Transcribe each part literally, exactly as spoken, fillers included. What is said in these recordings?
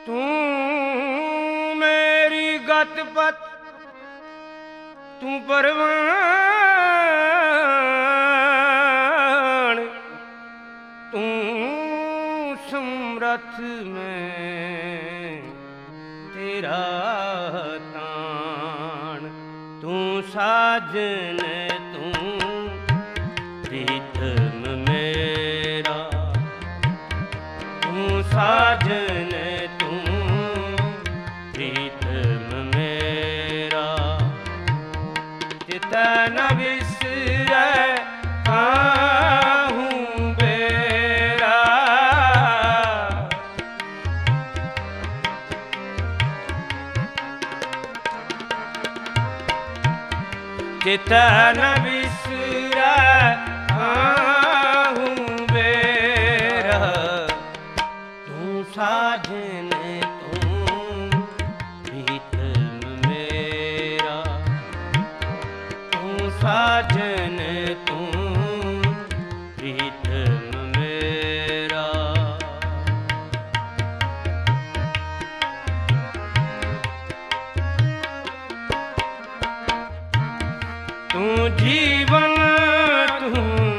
तू मेरी गत पत तू परवान, तू समरथ में तेरा तान, तू साजन तू प्रीतम मेरा, तू साजन तू प्रीतम मेरा, चिता न बिसरै काहूँ बेरा, चिता न बिसरै काहूँ बेरा, तू साजन तू प्रीतम मेरा, तू साजन तू प्रीतम मेरा। तू जीवन तू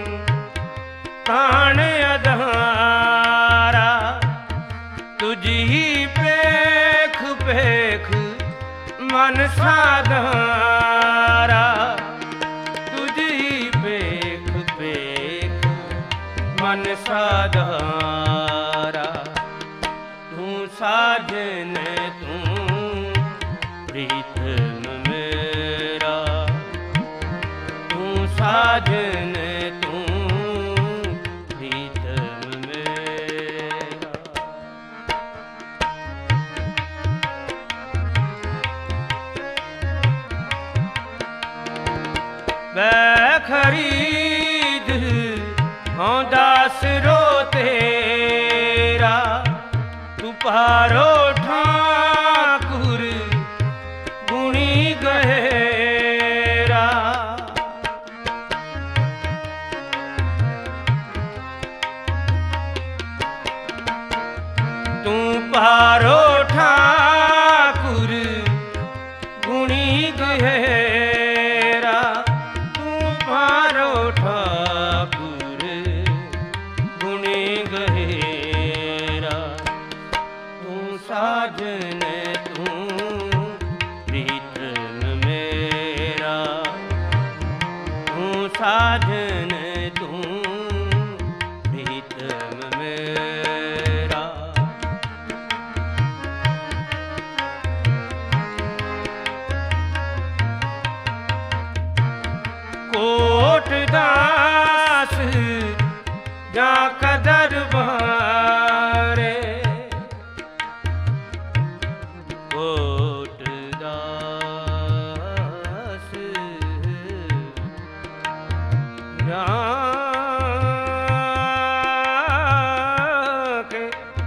प्राण आधारा, तुझी पेख पेख मन साधारा, तुझी पेख पेख मन साधारा, तू साजन तू प्रीतम मेरा, तू साजन तू प्रीतम मेरा। मैं खरीद हूँ दास रो तेरा, तू पारो ठाकुर गुणी गहेरा, तू पारो ठाकुर गुणी गहेरा, तू पारो ठाकुर गुणी गहेरा, तू साजन तू प्रीतम मेरा, तू साजन तू प्रीतम मेरा। कोट दास जा कदर बारे, कोट दास जा के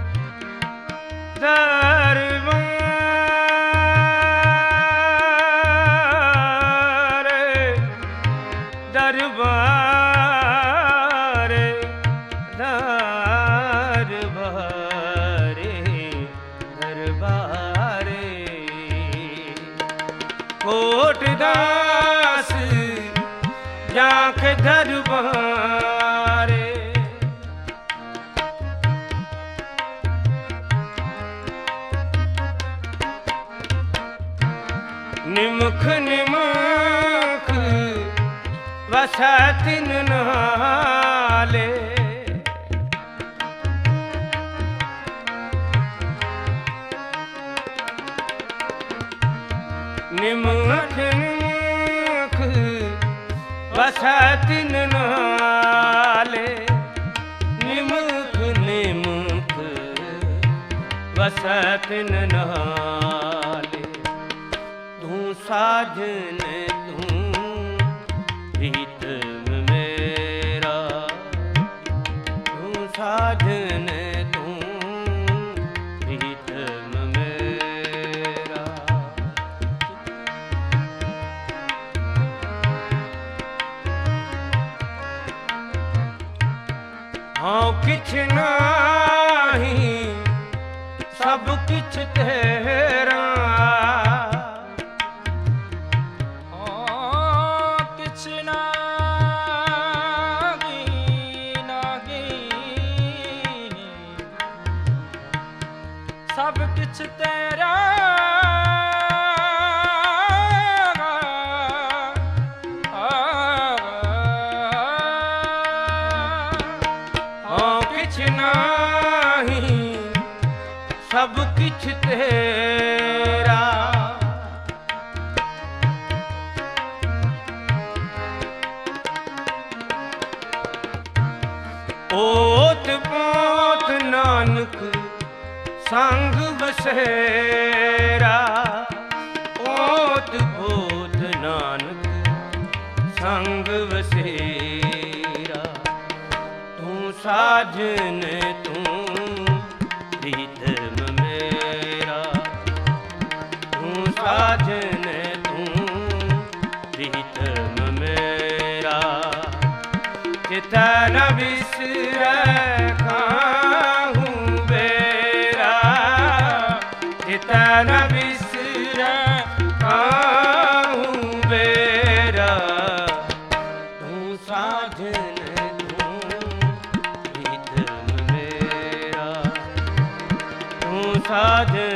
दरबार दरबार दरबारे दरबारे, कोट दास जाख दरबारे, निमुख निमुख वसतिन नाले, निमुख निमुख वसतिन नाले, निमुख निमुख वसतिन नाले, तू साजन तू प्रीतम मेरा, तू साजन तू प्रीतम मेरा। हाँ किछ नाही सब किछ किछ तेरा किछ नागी नागी सब किछ तेरा किछ नाही सब किछ तेरा ओत पोत नानक संग बसेरा ओत पोत नानक संग बसेरा तू साजन तू प्रीतम मेरा तू साजन तू प्रीतम मेरा चिता न बिसरै काहू बेरा चिता न बिसरै काहू बेरा तू साजन तू प्रीतम मेरा तू साजन